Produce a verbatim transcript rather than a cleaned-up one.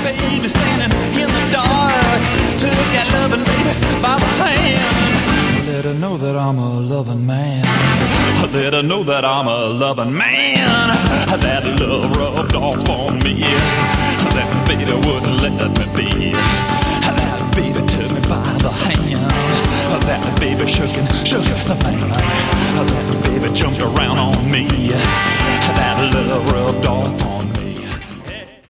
baby standing in the dark. Took that loving baby by my hand. Let her know that I'm a loving man. Let her know that I'm a loving man. That love rubbed off on me. That baby wouldn't let me be. That baby took me by the hand. That baby shook and shook the man. That baby jumped around on me. That love rubbed off on me.